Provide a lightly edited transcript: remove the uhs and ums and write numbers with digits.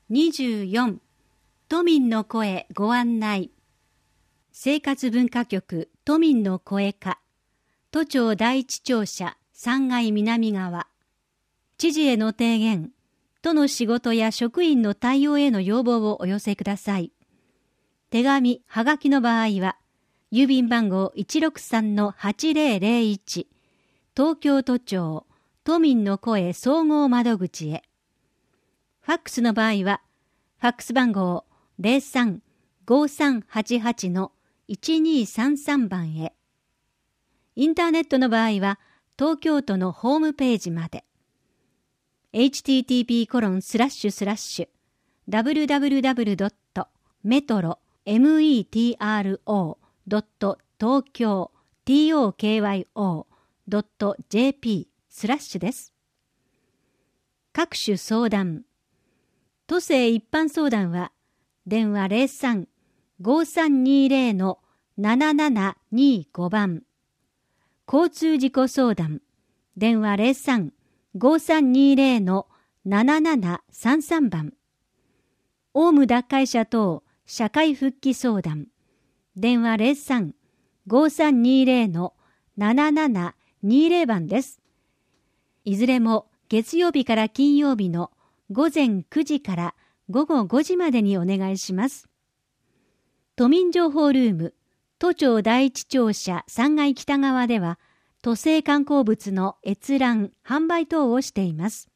24、都民の声ご案内。生活文化局都民の声課、都庁第一庁舎3階南側。知事への提言、都の仕事や職員の対応への要望をお寄せください。手紙・はがきの場合は、郵便番号 163-8001、東京都庁都民の声総合窓口へ。ファックスの場合は、ファックス番号 03-5388-1233 番へ。インターネットの場合は、東京都のホームページまで。http://www.metro.tokyo.jp/ です。各種相談。都政一般相談は、電話03-5320-7725 番。交通事故相談。電話03-5320-7733 番。オウム脱会者等社会復帰相談。電話03-5320-7720 番です。いずれも月曜日から金曜日の午前9時から午後5時までにお願いします。都民情報ルーム、都庁第一庁舎3階北側では、都政観光物の閲覧・販売等をしています。